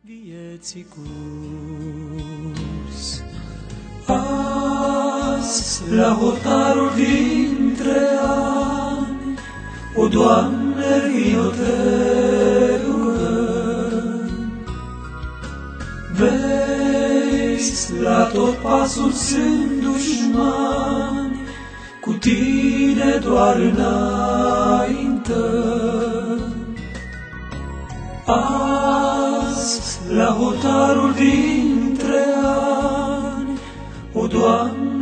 vieții curs. Azi, la hotarul dintre ani, o, Doamne, vino te rugăm. Vezi, la tot pasul sunt dușmani, cu tine doar înaintăm. Azi, la hotarul dintre ani, o, Doamne,